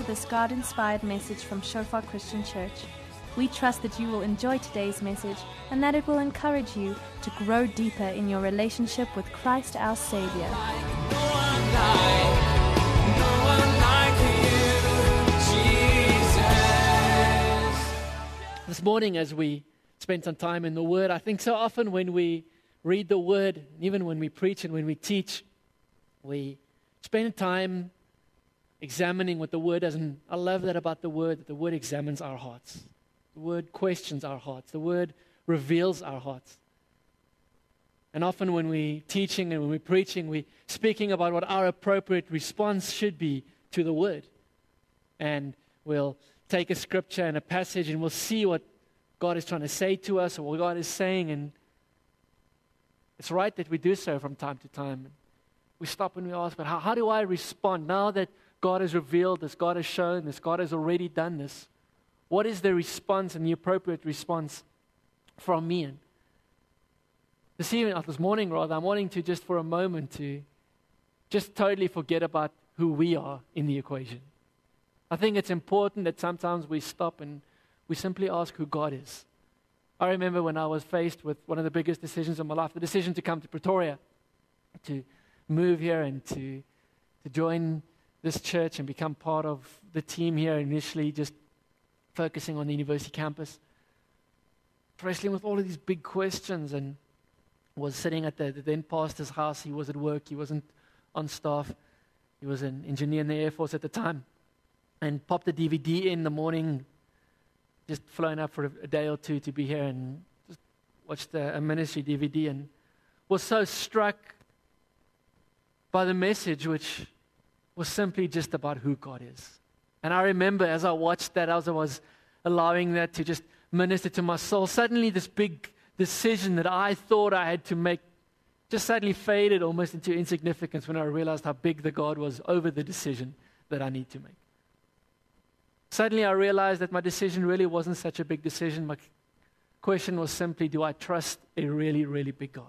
this God-inspired message from Shofar Christian Church. We trust that you will enjoy today's message and that it will encourage you to grow deeper in your relationship with Christ our Savior. This morning, as we spend some time in the Word, I think so often when we read the Word, even when we preach and when we teach, we spend time examining what the Word does. And I love that about the Word, that the Word examines our hearts. The Word questions our hearts. The Word reveals our hearts. And often when we're teaching and when we're preaching, we're speaking about what our appropriate response should be to the Word. And we'll take a scripture and a passage and we'll see what God is trying to say to us or what God is saying. And it's right that we do so from time to time. We stop and we ask, but how do I respond now that God has revealed this, God has shown this, God has already done this? What is the response and the appropriate response from me? And this morning, I'm wanting to just for a moment to just totally forget about who we are in the equation. I think it's important that sometimes we stop and we simply ask who God is. I remember when I was faced with one of the biggest decisions of my life, the decision to come to Pretoria, to move here and to join this church and become part of the team here, initially just focusing on the university campus, wrestling with all of these big questions, and was sitting at the then pastor's house. He was at work, he wasn't on staff, he was an engineer in the Air Force at the time, and popped the DVD in the morning, just flown up for a day or two to be here and just watched a ministry DVD, and was so struck by the message, which was simply just about who God is. And I remember as I watched that, as I was allowing that to just minister to my soul, suddenly this big decision that I thought I had to make just suddenly faded almost into insignificance when I realized how big the God was over the decision that I need to make. Suddenly I realized that my decision really wasn't such a big decision. My question was simply, do I trust a really, really big God?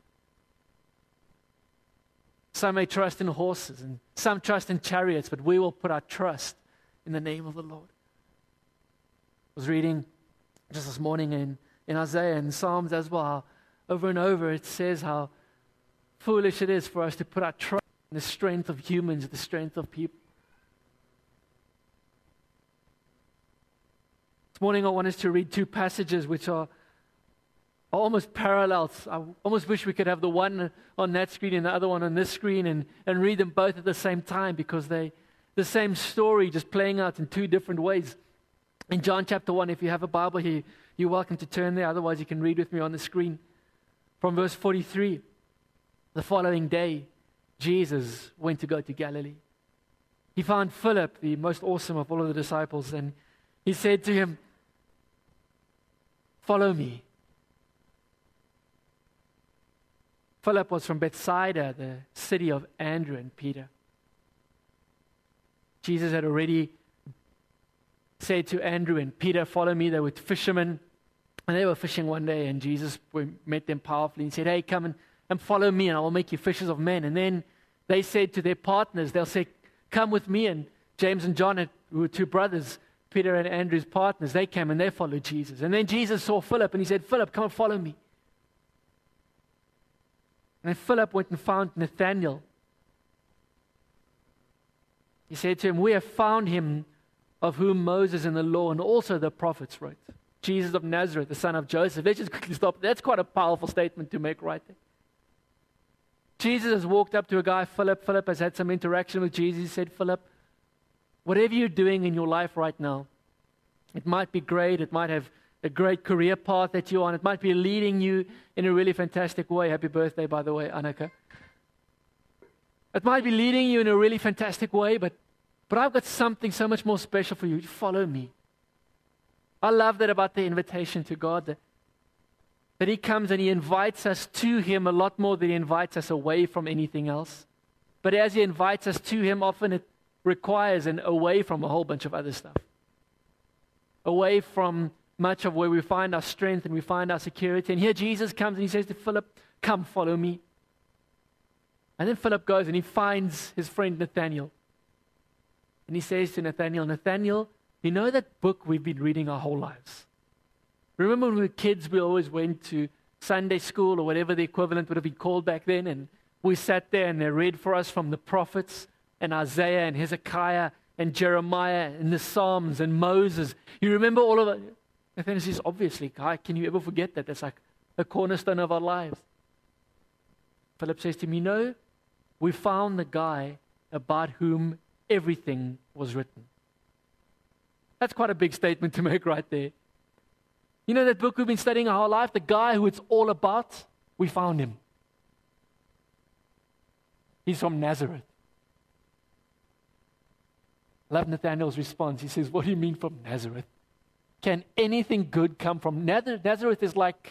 Some may trust in horses, and some trust in chariots, but we will put our trust in the name of the Lord. I was reading just this morning in Isaiah and Psalms as well, how over and over it says how foolish it is for us to put our trust in the strength of humans, the strength of people. This morning I want us to read two passages which are almost parallels. I almost wish we could have the one on that screen and the other one on this screen and read them both at the same time, because they the same story just playing out in two different ways. In John chapter 1, if you have a Bible here, you're welcome to turn there. Otherwise, you can read with me on the screen. From verse 43, the following day, Jesus went to go to Galilee. He found Philip, the most awesome of all of the disciples, and he said to him, "Follow me." Philip was from Bethsaida, the city of Andrew and Peter. Jesus had already said to Andrew and Peter, "Follow me." They were fishermen, and they were fishing one day, and Jesus met them powerfully and said, "Hey, come and follow me, and I will make you fishers of men." And then they said to their partners, they'll say, "Come with me." And James and John, who were two brothers, Peter and Andrew's partners, they came and they followed Jesus. And then Jesus saw Philip, and he said, "Philip, come and follow me." And then Philip went and found Nathanael. He said to him, "We have found him of whom Moses and the law and also the prophets wrote, Jesus of Nazareth, the son of Joseph." Let's just quickly stop. That's quite a powerful statement to make right there. Jesus has walked up to a guy, Philip. Philip has had some interaction with Jesus. He said, "Philip, whatever you're doing in your life right now, it might be great. It might have a great career path that you're on. It might be leading you in a really fantastic way." Happy birthday, by the way, Annika. It might be leading you in a really fantastic way, but I've got something so much more special for you. Follow me. I love that about the invitation to God, that He comes and He invites us to Him a lot more than He invites us away from anything else. But as He invites us to Him, often it requires an away from a whole bunch of other stuff. Away from much of where we find our strength and we find our security. And here Jesus comes and He says to Philip, "Come, follow me." And then Philip goes and he finds his friend Nathanael. And he says to Nathanael, Nathanael, you know that book we've been reading our whole lives? Remember when we were kids, we always went to Sunday school or whatever the equivalent would have been called back then, and we sat there and they read for us from the prophets and Isaiah and Hezekiah and Jeremiah and the Psalms and Moses. You remember all of it? Nathanael says, obviously, Kai, can you ever forget that? That's like the cornerstone of our lives. Philip says to him, you know, we found the guy about whom everything was written. That's quite a big statement to make right there. You know that book we've been studying our whole life? The guy who it's all about, we found him. He's from Nazareth. I love Nathanael's response. He says, what do you mean from Nazareth? Can anything good come from Nazareth? Nazareth is like,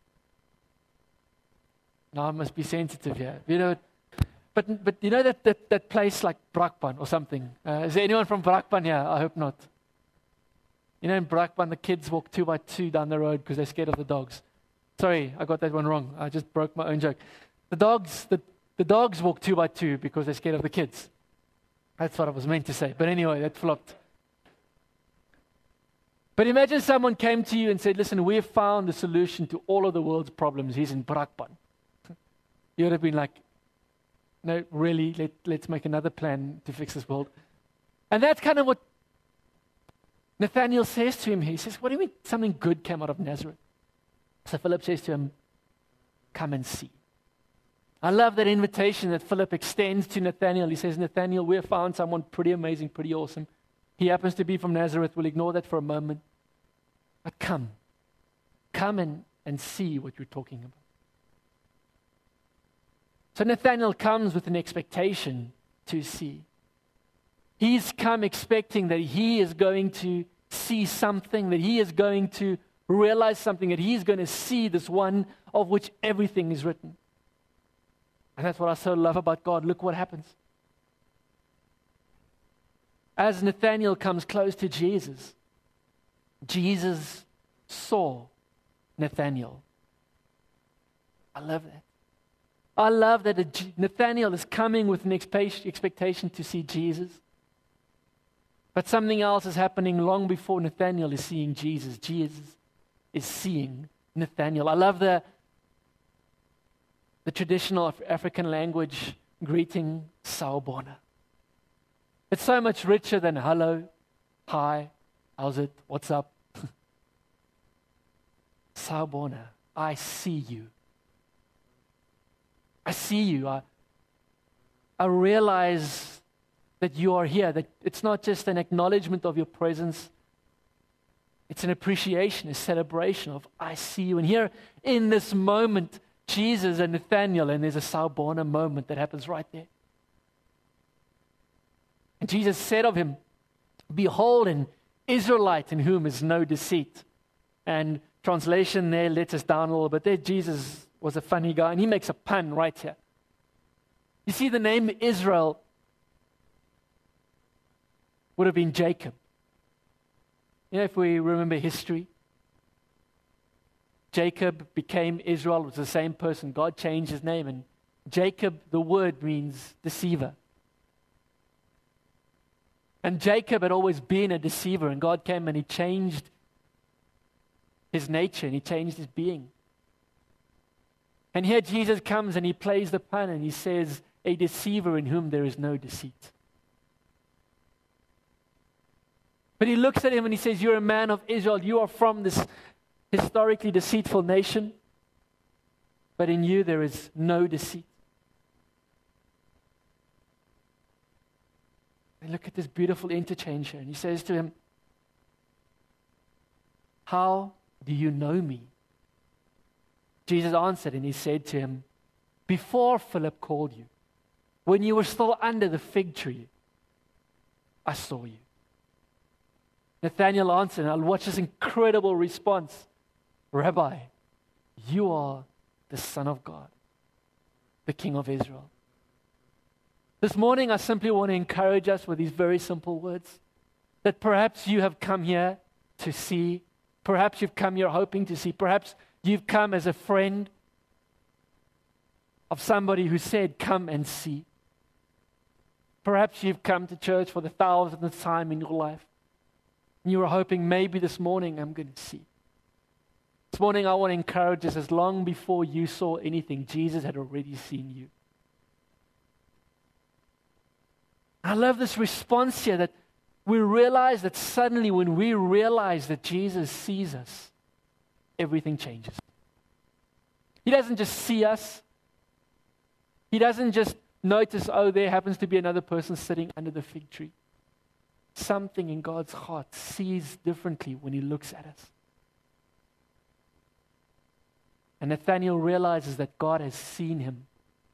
now I must be sensitive here. You know, but you know that place like Brakpan or something? Is there anyone from Brakpan here? I hope not. You know, in Brakpan, the kids walk 2x2 down the road because they're scared of the dogs. Sorry, I got that one wrong. I just broke my own joke. The dogs walk 2x2 because they're scared of the kids. That's what I was meant to say. But anyway, that flopped. But imagine someone came to you and said, listen, we have found the solution to all of the world's problems. He's in Brakpan. You would have been like, no, really, let's make another plan to fix this world. And that's kind of what Nathanael says to him. He says, what do you mean something good came out of Nazareth? So Philip says to him, come and see. I love that invitation that Philip extends to Nathanael. He says, Nathanael, we have found someone pretty amazing, pretty awesome. He happens to be from Nazareth. We'll ignore that for a moment. But come and see what you're talking about. So Nathanael comes with an expectation to see. He's come expecting that he is going to see something, that he is going to realize something, that he's going to see this one of which everything is written. And that's what I so love about God. Look what happens. As Nathanael comes close to Jesus, Jesus saw Nathanael. I love that. I love that Nathanael is coming with an expectation to see Jesus. But something else is happening long before Nathanael is seeing Jesus. Jesus is seeing Nathanael. I love the traditional African language greeting, Sawubona. It's so much richer than hello, hi, how's it, what's up? Sawubona, I see you. I see you. I realize that you are here, that it's not just an acknowledgement of your presence, it's an appreciation, a celebration of I see you. And here in this moment, Jesus and Nathanael, and there's a Sawubona moment that happens right there. And Jesus said of him, behold, an Israelite in whom is no deceit. And translation there lets us down a little bit. There Jesus was a funny guy, and he makes a pun right here. You see, the name Israel would have been Jacob. You know, if we remember history, Jacob became Israel. It was the same person. God changed his name, and Jacob, the word means deceiver. And Jacob had always been a deceiver, and God came and he changed his nature, and he changed his being. And here Jesus comes and he plays the pun and he says, a deceiver in whom there is no deceit. But he looks at him and he says, you're a man of Israel. You are from this historically deceitful nation, but in you there is no deceit. And look at this beautiful interchange here. And he says to him, how do you know me? Jesus answered and he said to him, before Philip called you, when you were still under the fig tree, I saw you. Nathanael answered, and I'll watch this incredible response. Rabbi, you are the Son of God, the King of Israel. This morning, I simply want to encourage us with these very simple words, that perhaps you have come here to see, perhaps you've come here hoping to see, perhaps you've come as a friend of somebody who said, come and see. Perhaps you've come to church for the 1000th time in your life. And you were hoping maybe this morning I'm going to see. This morning I want to encourage us, as long before you saw anything, Jesus had already seen you. I love this response here that we realize that suddenly when we realize that Jesus sees us, everything changes. He doesn't just see us. He doesn't just notice, oh, there happens to be another person sitting under the fig tree. Something in God's heart sees differently when He looks at us. And Nathanael realizes that God has seen him.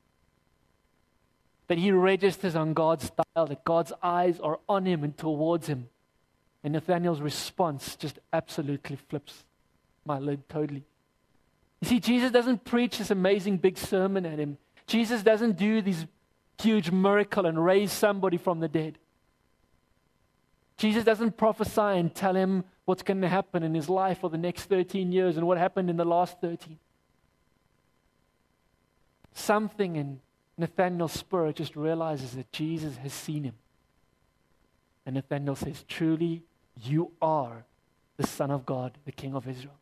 That he registers on God's dial, that God's eyes are on him and towards him. And Nathanael's response just absolutely flips my lid totally. You see, Jesus doesn't preach this amazing big sermon at him. Jesus doesn't do this huge miracle and raise somebody from the dead. Jesus doesn't prophesy and tell him what's going to happen in his life for the next 13 years and what happened in the last 13. Something in Nathanael's spirit just realizes that Jesus has seen him. And Nathanael says, truly, you are the Son of God, the King of Israel.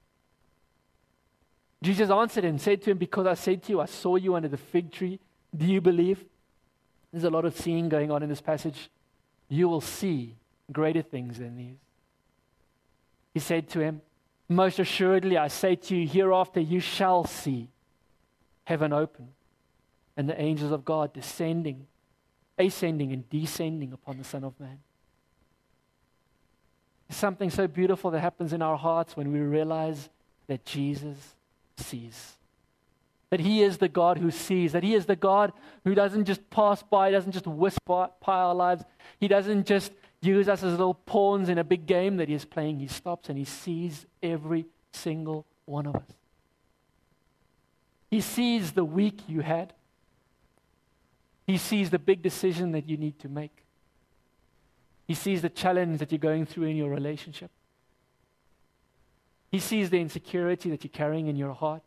Jesus answered him, said to him, because I said to you, I saw you under the fig tree. Do you believe? There's a lot of seeing going on in this passage. You will see greater things than these. He said to him, most assuredly, I say to you, hereafter you shall see heaven open and the angels of God ascending and descending upon the Son of Man. There's something so beautiful that happens in our hearts when we realize that Jesus sees. That He is the God who sees. That He is the God who doesn't just pass by, doesn't just whisper by our lives. He doesn't just use us as little pawns in a big game that He is playing. He stops and He sees every single one of us. He sees the week you had. He sees the big decision that you need to make. He sees the challenge that you're going through in your relationship. He sees the insecurity that you're carrying in your heart.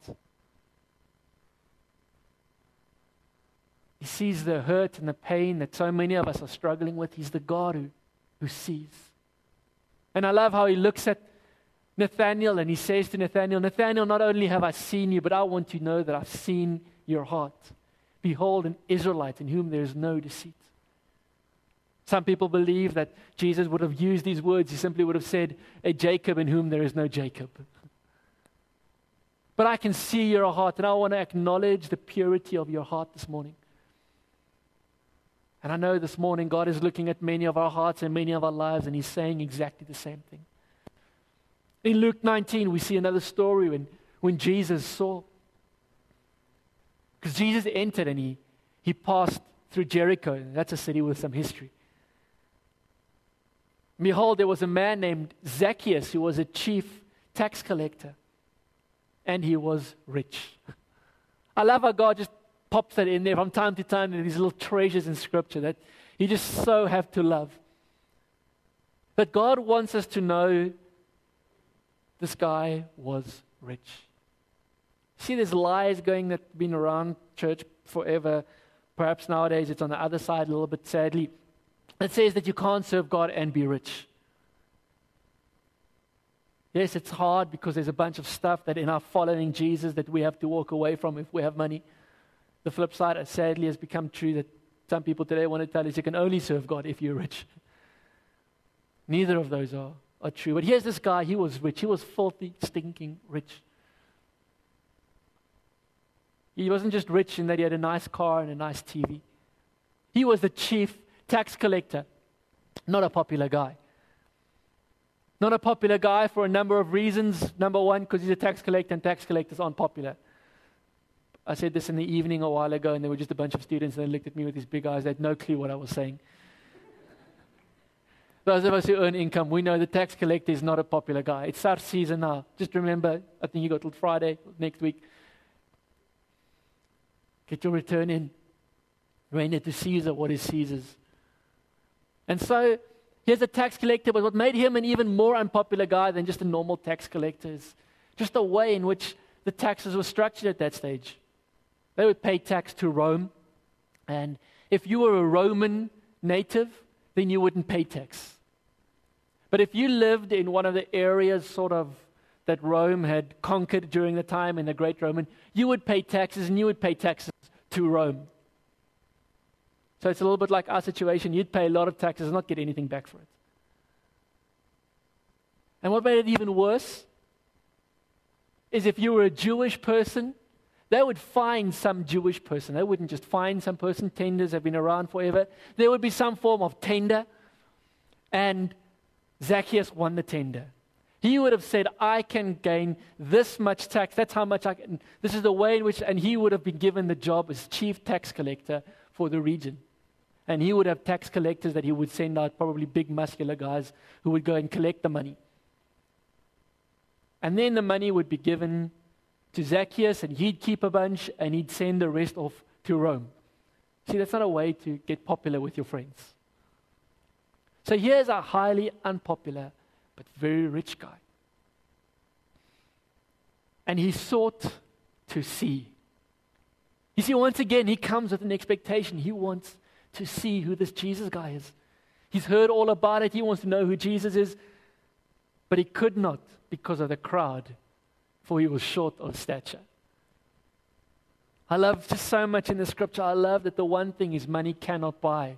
He sees the hurt and the pain that so many of us are struggling with. He's the God who sees. And I love how He looks at Nathanael and He says to Nathanael, Nathanael, not only have I seen you, but I want you to know that I've seen your heart. Behold, an Israelite in whom there is no deceit. Some people believe that Jesus would have used these words. He simply would have said, a Jacob in whom there is no Jacob. But I can see your heart, and I want to acknowledge the purity of your heart this morning. And I know this morning God is looking at many of our hearts and many of our lives, and He's saying exactly the same thing. In Luke 19, we see another story when Jesus saw. Because Jesus entered and he passed through Jericho. That's a city with some history. Behold, there was a man named Zacchaeus who was a chief tax collector. And he was rich. I love how God just pops that in there from time to time. These little treasures in Scripture that you just so have to love. But God wants us to know this guy was rich. See, there's lies going that's been around church forever. Perhaps nowadays it's on the other side a little bit sadly. It says that you can't serve God and be rich. Yes, it's hard because there's a bunch of stuff that in our following Jesus that we have to walk away from if we have money. The flip side, sadly, has become true that some people today want to tell us you can only serve God if you're rich. Neither of those are true. But here's this guy, he was rich. He was filthy, stinking rich. He wasn't just rich in that he had a nice car and a nice TV. He was the chief tax collector, not a popular guy. Not a popular guy for a number of reasons. Number one, because he's a tax collector and tax collectors aren't popular. I said this in the evening a while ago and there were just a bunch of students and they looked at me with these big eyes. They had no clue what I was saying. Those of us who earn income, we know the tax collector is not a popular guy. It's our season now. Just remember, I think you got till Friday next week. Get your return in. Render to Caesar what is Caesar's. And so, here's a tax collector, but what made him an even more unpopular guy than just a normal tax collector is just the way in which the taxes were structured at that stage. They would pay tax to Rome, and If you were a Roman native, then you wouldn't pay tax. But if you lived in one of the areas sort of that Rome had conquered during the time in the Great Roman, you would pay taxes, and you would pay taxes to Rome. So it's a little bit like our situation. You'd pay a lot of taxes and not get anything back for it. And what made it even worse is if you were a Jewish person, they would find some Jewish person. They wouldn't just find some person. Tenders have been around forever. There would be some form of tender, and Zacchaeus won the tender. He would have said, I can gain this much tax. That's how much I can. This is the way in which, and he would have been given the job as chief tax collector for the region. And he would have tax collectors that he would send out, probably big muscular guys who would go and collect the money. And then the money would be given to Zacchaeus, and he'd keep a bunch, and he'd send the rest off to Rome. See, that's not a way to get popular with your friends. So here's a highly unpopular but very rich guy. And he sought to see. You see, once again, he comes with an expectation. He wants to see who this Jesus guy is. He's heard all about it. He wants to know who Jesus is. But he could not because of the crowd, for he was short of stature. I love just so much in the scripture. I love that the one thing is money cannot buy.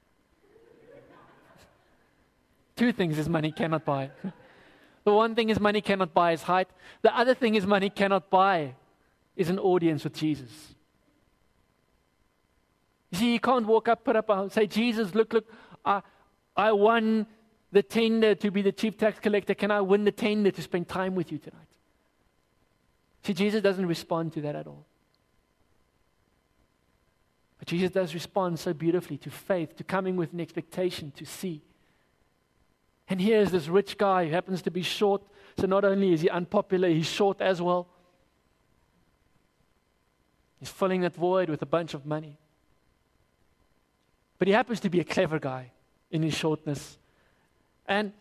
Two things is money cannot buy. The one thing is money cannot buy is height. The other thing is money cannot buy is an audience with Jesus. You see, you can't walk up, put up and say, Jesus, look, I won the tender to be the chief tax collector. Can I win the tender to spend time with you tonight? See, Jesus doesn't respond to that at all. But Jesus does respond so beautifully to faith, to coming with an expectation to see. And here's this rich guy who happens to be short. So not only is he unpopular, he's short as well. He's filling that void with a bunch of money. But he happens to be a clever guy in his shortness. And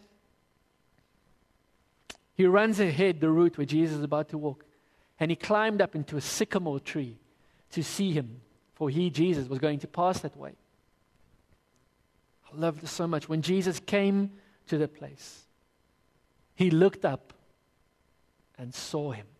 he runs ahead the route where Jesus is about to walk. And he climbed up into a sycamore tree to see him, for he, Jesus, was going to pass that way. I love this so much. When Jesus came to the place, he looked up and saw him.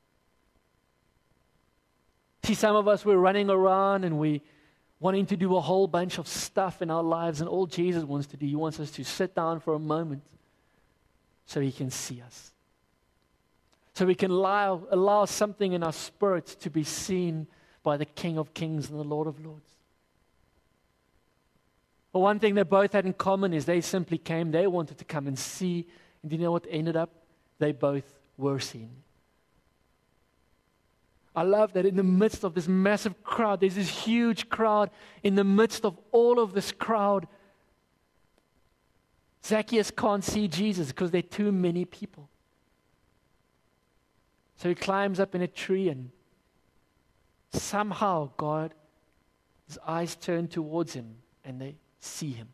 See, some of us, we're running around and we wanting to do a whole bunch of stuff in our lives, and all Jesus wants to do, he wants us to sit down for a moment so he can see us. So we can allow something in our spirits to be seen by the King of Kings and the Lord of Lords. But one thing they both had in common is they simply came, they wanted to come and see, and do you know what ended up? They both were seen. I love that in the midst of this massive crowd, there's this huge crowd. In the midst of all of this crowd, Zacchaeus can't see Jesus because there are too many people. So he climbs up in a tree, and somehow his eyes turn towards him and they see him.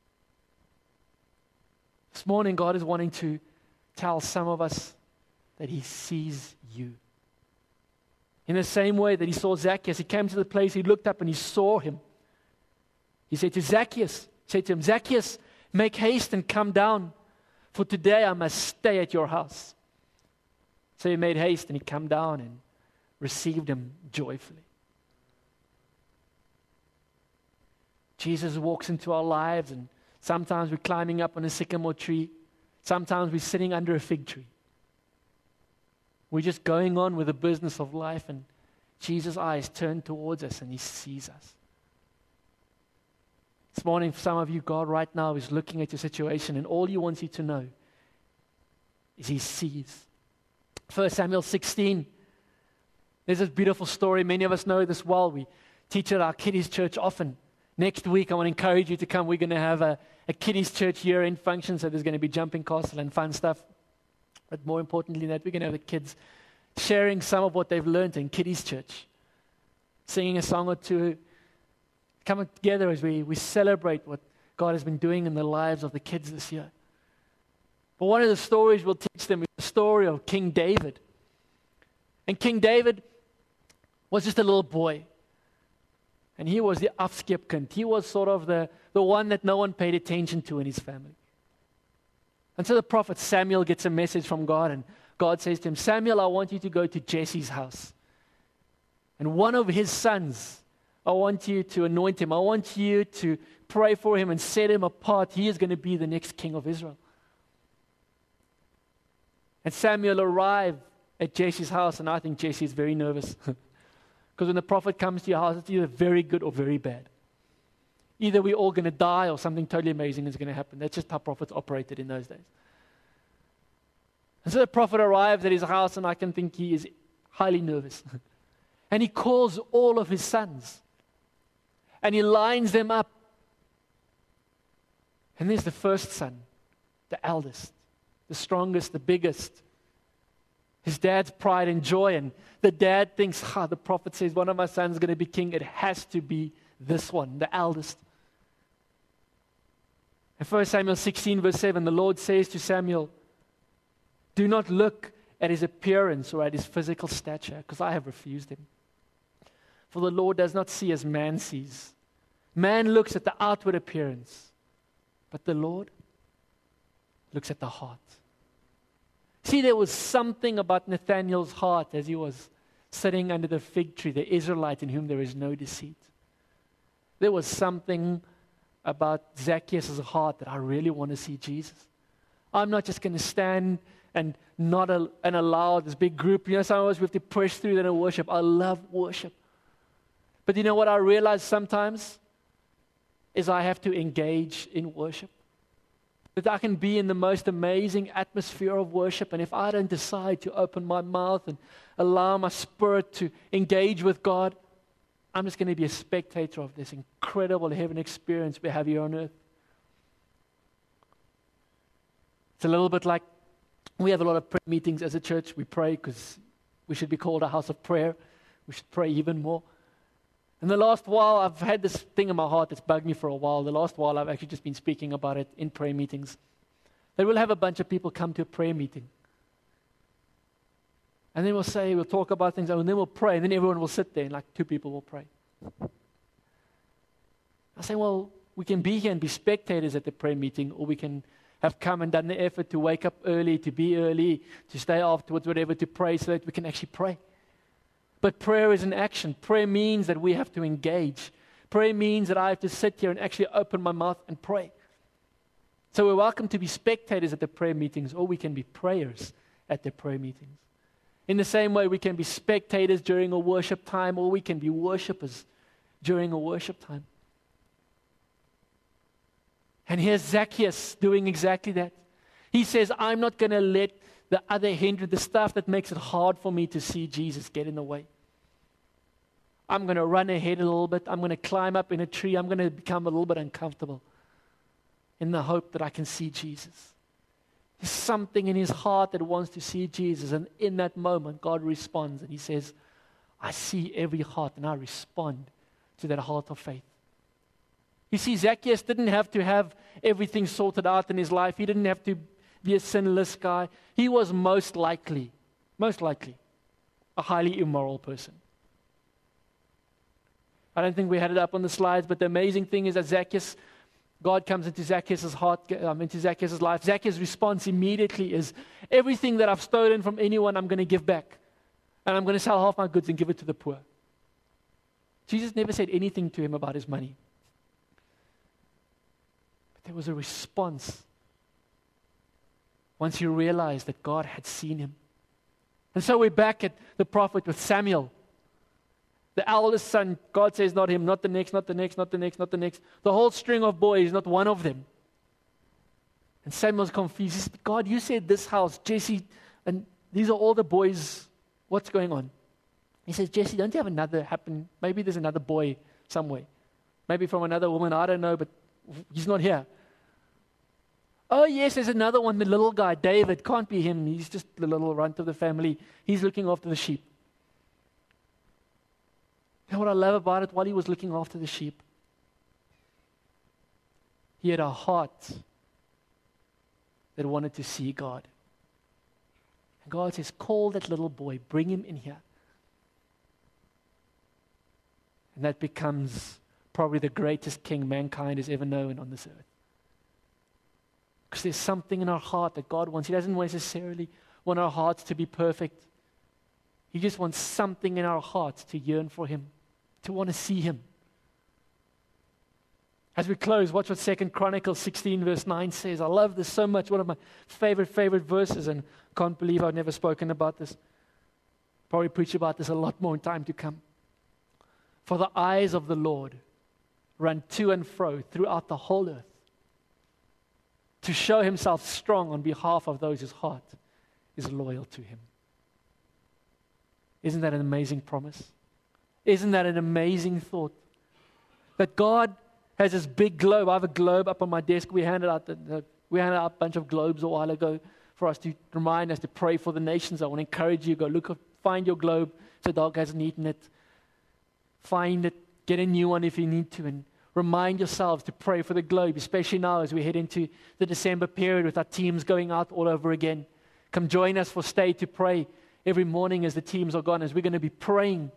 This morning, God is wanting to tell some of us that he sees you. In the same way that he saw Zacchaeus, he came to the place, he looked up and he saw him. He said to him, Zacchaeus, make haste and come down, for today I must stay at your house. So he made haste and he came down and received him joyfully. Jesus walks into our lives, and sometimes we're climbing up on a sycamore tree. Sometimes we're sitting under a fig tree. We're just going on with the business of life, and Jesus' eyes turn towards us and he sees us. This morning, for some of you, God right now is looking at your situation, and all he wants you to know is he sees. 1 Samuel 16. There's this beautiful story. Many of us know this well. We teach at our kiddies church often. Next week, I want to encourage you to come. We're going to have a kiddies church year-end function, so there's going to be jumping castle and fun stuff. But more importantly than that, we're going to have the kids sharing some of what they've learned in kiddies church, singing a song or two, coming together as we celebrate what God has been doing in the lives of the kids this year. But one of the stories we'll teach them is the story of King David. And King David was just a little boy. And he was the afskepkind. He was sort of the one that no one paid attention to in his family. And so the prophet Samuel gets a message from God, and God says to him, Samuel, I want you to go to Jesse's house. And one of his sons, I want you to anoint him. I want you to pray for him and set him apart. He is going to be the next king of Israel. And Samuel arrived at Jesse's house, and I think Jesse is very nervous. Because when the prophet comes to your house, it's either very good or very bad. Either we're all going to die or something totally amazing is going to happen. That's just how prophets operated in those days. And so the prophet arrives at his house, and I can think he is highly nervous. And he calls all of his sons. And he lines them up. And there's the first son, the eldest, the strongest, the biggest. His dad's pride and joy. And the dad thinks, the prophet says, one of my sons is going to be king. It has to be this one, the eldest. In 1 Samuel 16, verse 7, the Lord says to Samuel, do not look at his appearance or at his physical stature, because I have refused him. For the Lord does not see as man sees. Man looks at the outward appearance, but the Lord looks at the heart. See, there was something about Nathanael's heart as he was sitting under the fig tree, the Israelite in whom there is no deceit. There was something about Zacchaeus' heart that I really want to see Jesus. I'm not just going to stand and allow this big group. Sometimes we have to push through that in worship. I love worship. But you know what I realize sometimes is I have to engage in worship. That I can be in the most amazing atmosphere of worship, and if I don't decide to open my mouth and allow my spirit to engage with God, I'm just going to be a spectator of this incredible heaven experience we have here on earth. It's a little bit like we have a lot of prayer meetings as a church. We pray because we should be called a house of prayer. We should pray even more. And the last while, I've had this thing in my heart that's bugged me for a while. The last while, I've actually just been speaking about it in prayer meetings. That we'll have a bunch of people come to a prayer meeting. And then we'll talk about things, and then we'll pray, and then everyone will sit there, and like 2 people will pray. I say, well, we can be here and be spectators at the prayer meeting, or we can have come and done the effort to wake up early, to be early, to stay afterwards, whatever, to pray so that we can actually pray. But prayer is an action. Prayer means that we have to engage. Prayer means that I have to sit here and actually open my mouth and pray. So we're welcome to be spectators at the prayer meetings, or we can be prayers at the prayer meetings. In the same way, we can be spectators during a worship time, or we can be worshipers during a worship time. And here's Zacchaeus doing exactly that. He says, I'm not going to let the other hindrance, the stuff that makes it hard for me to see Jesus, get in the way. I'm going to run ahead a little bit. I'm going to climb up in a tree. I'm going to become a little bit uncomfortable in the hope that I can see Jesus. There's something in his heart that wants to see Jesus. And in that moment, God responds and he says, I see every heart and I respond to that heart of faith. You see, Zacchaeus didn't have to have everything sorted out in his life. He didn't have to be a sinless guy. He was most likely, a highly immoral person. I don't think we had it up on the slides, but the amazing thing is that Zacchaeus, God comes into Zacchaeus' heart, into Zacchaeus' life. Zacchaeus' response immediately is, everything that I've stolen from anyone, I'm going to give back. And I'm going to sell half my goods and give it to the poor. Jesus never said anything to him about his money. But there was a response once he realized that God had seen him. And so we're back at the prophet with Samuel. The eldest son, God says, not him, not the next, not the next, not the next, not the next. The whole string of boys, not one of them. And Samuel's confused. He says, God, you said this house, Jesse, and these are all the boys. What's going on? He says, Jesse, don't you have another happen? Maybe there's another boy somewhere. Maybe from another woman, I don't know, but he's not here. Oh, yes, there's another one, the little guy, David. Can't be him. He's just the little runt of the family. He's looking after the sheep. And what I love about it, while he was looking after the sheep, he had a heart that wanted to see God. And God says, call that little boy, bring him in here. And that becomes probably the greatest king mankind has ever known on this earth. Because there's something in our heart that God wants. He doesn't necessarily want our hearts to be perfect. He just wants something in our hearts to yearn for Him, to want to see Him. As we close, watch what 2 Chronicles 16 verse 9 says. I love this so much. One of my favorite verses, and can't believe I've never spoken about this. Probably preach about this a lot more in time to come. For the eyes of the Lord run to and fro throughout the whole earth, to show Himself strong on behalf of those whose heart is loyal to Him. Isn't that an amazing promise? Isn't that an amazing thought? That God has this big globe. I have a globe up on my desk. We handed out a bunch of globes a while ago for us to remind us to pray for the nations. I want to encourage you, find your globe so the dog hasn't eaten it. Find it, get a new one if you need to, and remind yourselves to pray for the globe, especially now as we head into the December period with our teams going out all over again. Come join us for Stay to Pray every morning as the teams are gone, as we're going to be praying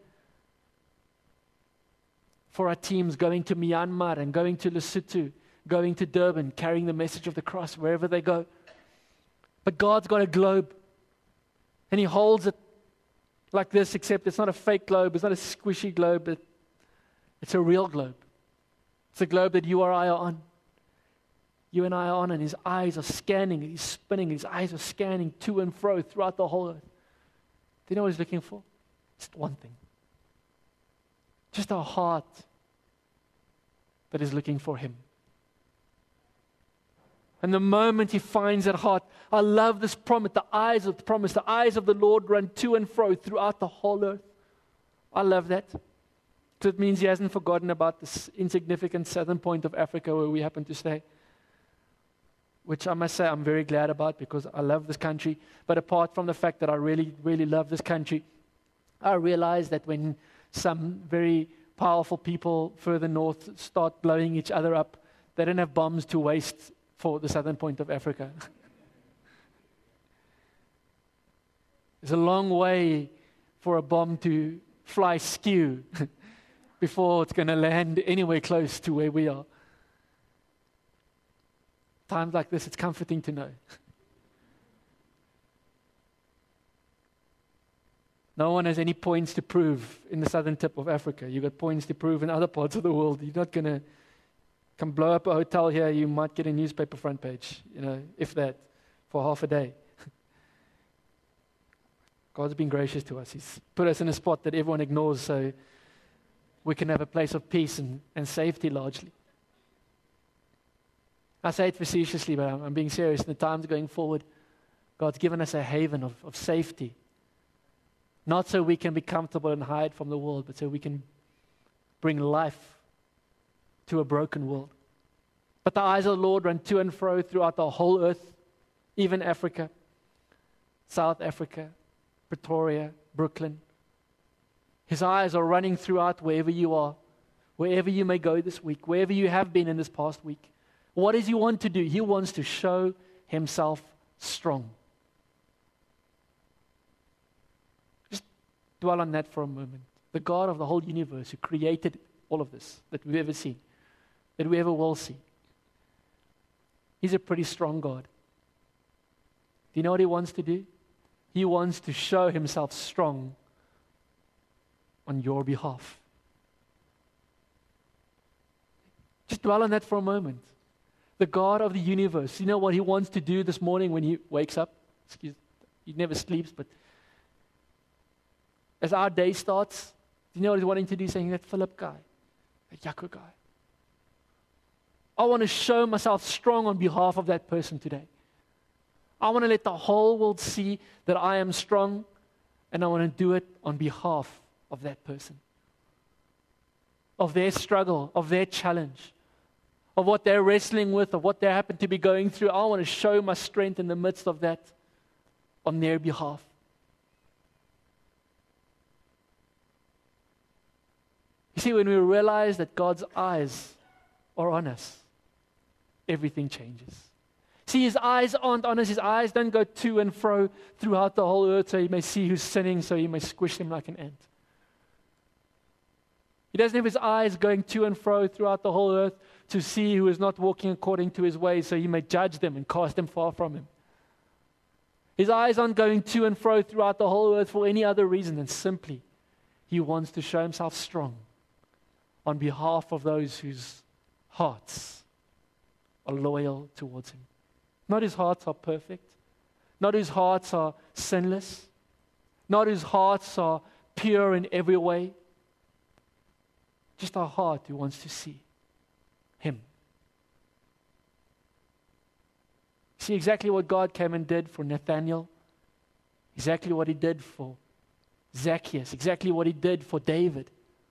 for our teams going to Myanmar and going to Lesotho, going to Durban, carrying the message of the cross wherever they go. But God's got a globe, and He holds it like this, except it's not a fake globe, it's not a squishy globe, it's a real globe. It's a globe that you or I are on. You and I are on, and His eyes are scanning, He's spinning, His eyes are scanning to and fro throughout the whole earth. Do you know what He's looking for? Just one thing. Just our heart that is looking for Him. And the moment He finds that heart, I love this promise, the eyes of the Lord run to and fro throughout the whole earth. I love that. So it means He hasn't forgotten about this insignificant southern point of Africa where we happen to stay. Which I must say I'm very glad about, because I love this country. But apart from the fact that I really, really love this country, I realize that when some very powerful people further north start blowing each other up, they don't have bombs to waste for the southern point of Africa. It's a long way for a bomb to fly skew before it's going to land anywhere close to where we are. Times like this, it's comforting to know. No one has any points to prove in the southern tip of Africa. You've got points to prove in other parts of the world. You're not going to come blow up a hotel here. You might get a newspaper front page, if that, for half a day. God's been gracious to us. He's put us in a spot that everyone ignores so we can have a place of peace and safety largely. I say it facetiously, but I'm being serious. In the times going forward, God's given us a haven of safety. Not so we can be comfortable and hide from the world, but so we can bring life to a broken world. But the eyes of the Lord run to and fro throughout the whole earth, even Africa, South Africa, Pretoria, Brooklyn. His eyes are running throughout wherever you are, wherever you may go this week, wherever you have been in this past week. What does He want to do? He wants to show Himself strong. Just dwell on that for a moment. The God of the whole universe who created all of this that we've ever seen, that we ever will see. He's a pretty strong God. Do you know what He wants to do? He wants to show Himself strong on your behalf. Just dwell on that for a moment. The God of the universe. You know what He wants to do this morning when He wakes up? He never sleeps, but as our day starts, do you know what He's wanting to do? Saying, that Philip guy, that Jaco guy, I want to show myself strong on behalf of that person today. I want to let the whole world see that I am strong, and I want to do it on behalf of that person, of their struggle, of their challenge, of what they're wrestling with, of what they happen to be going through. I want to show my strength in the midst of that on their behalf. You see, when we realize that God's eyes are on us, everything changes. See, His eyes aren't on us. His eyes don't go to and fro throughout the whole earth so He may see who's sinning, so He may squish them like an ant. He doesn't have his eyes going to and fro throughout the whole earth to see who is not walking according to his ways, so he may judge them and cast them far from him. His eyes aren't going to and fro throughout the whole earth for any other reason than simply he wants to show himself strong on behalf of those whose hearts are loyal towards him. Not whose hearts are perfect, not whose hearts are sinless, not whose hearts are pure in every way, just our heart who wants to see him. See exactly what God came and did for Nathanael, exactly what he did for Zacchaeus, exactly what he did for David.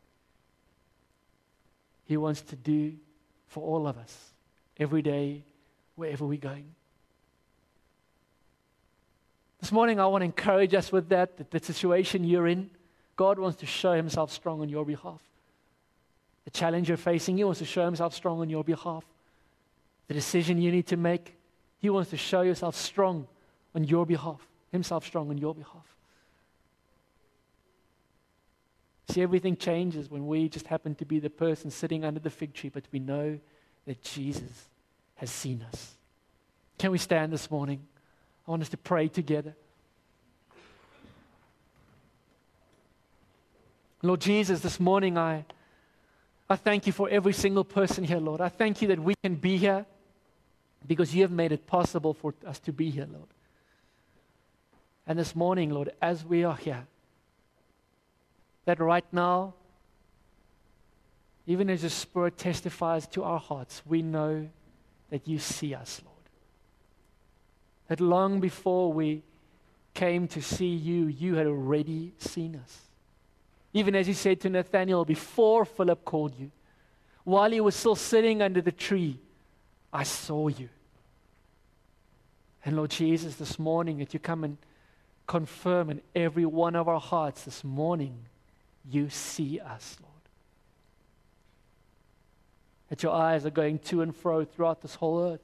He wants to do for all of us, every day, wherever we're going. This morning, I want to encourage us with that the situation you're in, God wants to show himself strong on your behalf. The challenge you're facing, he wants to show himself strong on your behalf. The decision you need to make, he wants to show himself strong on your behalf. See, everything changes when we just happen to be the person sitting under the fig tree, but we know that Jesus has seen us. Can we stand this morning? I want us to pray together. Lord Jesus, this morning I thank you for every single person here, Lord. I thank you that we can be here because you have made it possible for us to be here, Lord. And this morning, Lord, as we are here, that right now, even as your Spirit testifies to our hearts, we know that you see us, Lord. That long before we came to see you, you had already seen us. Even as you said to Nathanael, before Philip called you, while he was still sitting under the tree, I saw you. And Lord Jesus, this morning, that you come and confirm in every one of our hearts this morning, you see us, Lord. That your eyes are going to and fro throughout this whole earth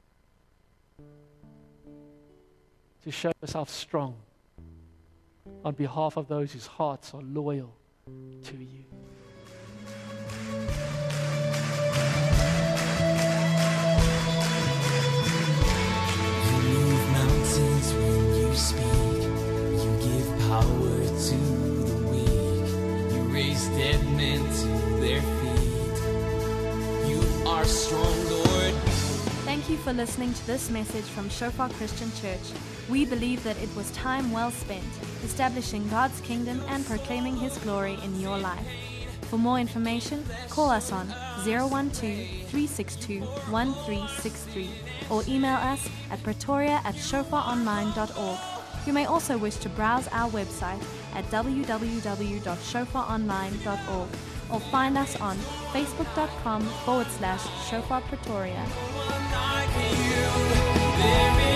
to show yourself strong on behalf of those whose hearts are loyal to you. You move mountains when you speak. You give power to the weak. You raise dead men to their feet. You are strong, Lord. Thank you for listening to this message from Shofar Christian Church. We believe that it was time well spent establishing God's kingdom and proclaiming His glory in your life. For more information, call us on 012-362-1363 or email us at pretoria@shofaronline.org. You may also wish to browse our website at www.shofaronline.org or find us on facebook.com/Shofar Pretoria. There is